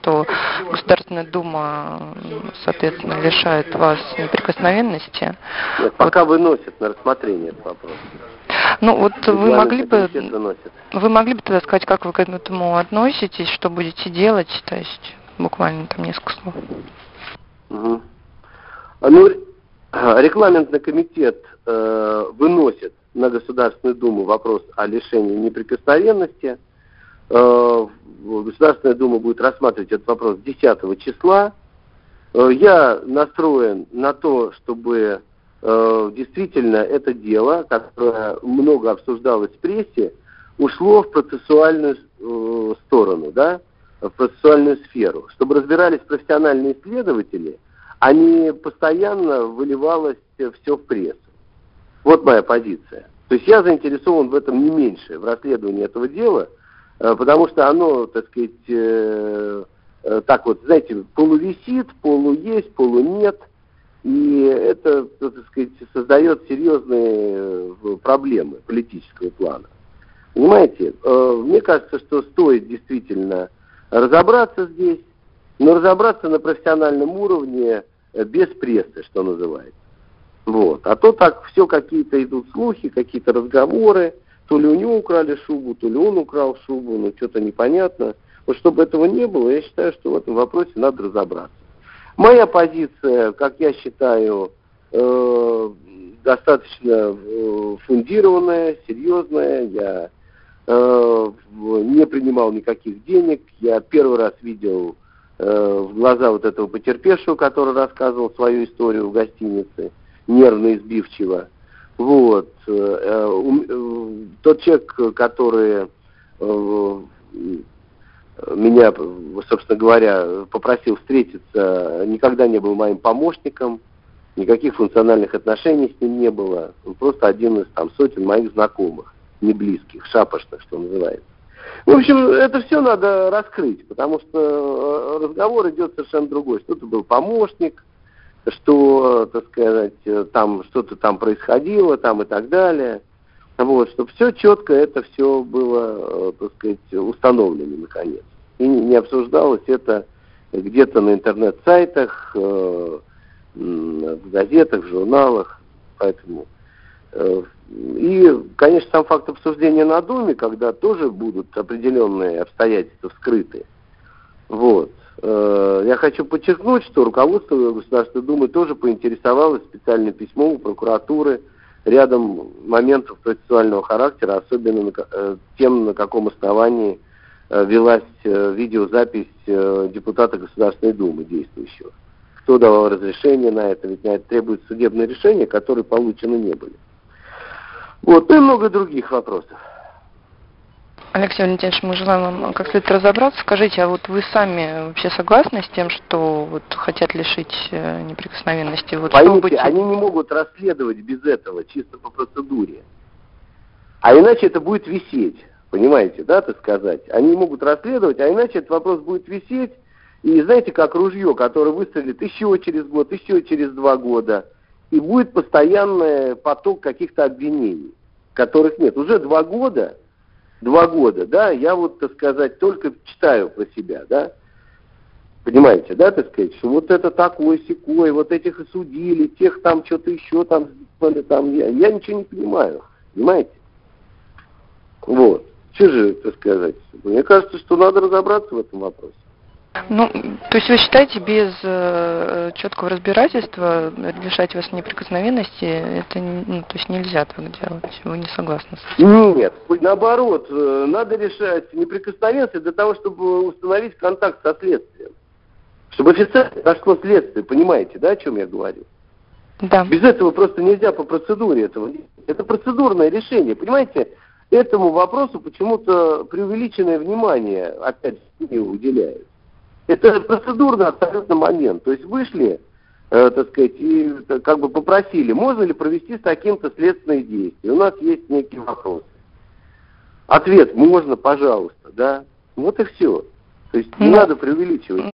что Государственная Дума, соответственно, лишает вас неприкосновенности. Нет, пока выносят на рассмотрение этот вопрос. Ну вот вы могли бы выносит. тогда сказать, как вы к этому относитесь, что будете делать, то есть буквально там несколько слов. Угу. Ну, регламентный комитет выносит на Государственную Думу вопрос о лишении неприкосновенности. Государственная Дума будет рассматривать этот вопрос 10 числа. Я настроен на то, чтобы действительно это дело, которое много обсуждалось в прессе, ушло в процессуальную сторону, да, в процессуальную сферу, чтобы разбирались профессиональные исследователи, а не постоянно выливалось все в прессу. Вот моя позиция. То есть я заинтересован в этом не меньше, в расследовании этого дела, потому что оно, так сказать, так вот, знаете, полувисит, полуесть, полунет, и это, так сказать, создает серьезные проблемы политического плана. Понимаете? Мне кажется, что стоит действительно разобраться здесь, но разобраться на профессиональном уровне, без прессы, что называется. Вот. А то так все какие-то идут слухи, какие-то разговоры, то ли у него украли шубу, то ли он украл шубу, ну что-то непонятно. Вот чтобы этого не было, я считаю, что в этом вопросе надо разобраться. Моя позиция, как я считаю, достаточно фундированная, серьезная. Я не принимал никаких денег. Я первый раз видел в глаза вот этого потерпевшего, который рассказывал свою историю в гостинице, нервно и сбивчиво. Вот. Тот человек, который меня, собственно говоря, попросил встретиться, никогда не был моим помощником, никаких функциональных отношений с ним не было. Он просто один из сотен моих знакомых, не близких, шапошных, что называется. В общем, это все надо раскрыть, потому что разговор идет совершенно другой. Что-то был помощник, что, так сказать, там что-то там происходило, там и так далее. Вот, чтобы все четко это все было, так сказать, установлено наконец. И не обсуждалось это где-то на интернет-сайтах, в газетах, в журналах. Поэтому и, конечно, сам факт обсуждения на Думе, когда тоже будут определенные обстоятельства вскрыты. Вот. Я хочу подчеркнуть, что руководство Государственной Думы тоже поинтересовалось специальным письмом у прокуратуры рядом моментов процессуального характера, особенно тем, на каком основании велась видеозапись депутата Государственной Думы действующего. Кто давал разрешение на это, ведь на это требует судебное решение, которые получены не были. Вот, и много других вопросов. Алексей Валентинович, мы желаем вам как следует разобраться. Скажите, а вот вы сами вообще согласны с тем, что вот хотят лишить неприкосновенности? Вот поймите, они не могут расследовать без этого, чисто по процедуре. А иначе это будет висеть, понимаете, да, так сказать? Они могут расследовать, а иначе этот вопрос будет висеть. И знаете, как ружье, которое выстрелит еще через год, еще через 2 года. И будет постоянный поток каких-то обвинений, которых нет. Уже 2 года, да, я вот, так сказать, только читаю про себя, да. Понимаете, да, так сказать, что вот это такой-сякой, вот этих и судили, тех там что-то еще там сделали, там, я ничего не понимаю, понимаете? Вот. Что же, так сказать, мне кажется, что надо разобраться в этом вопросе. Ну, то есть вы считаете, без четкого разбирательства лишать вас неприкосновенности, это то есть нельзя так делать, вы не согласны с этим? Нет, наоборот, надо решать неприкосновенность для того, чтобы установить контакт со следствием. Чтобы официально прошло следствие, понимаете, да, о чем я говорю? Да. Без этого просто нельзя по процедуре этого. Это процедурное решение, понимаете? Этому вопросу почему-то преувеличенное внимание, опять же, уделяют. Это процедурный абсолютно момент. То есть вышли, так сказать, и как бы попросили, можно ли провести с таким-то следственные действия. У нас есть некие вопросы. Ответ: можно, пожалуйста, да. Вот и все. То есть не надо преувеличивать.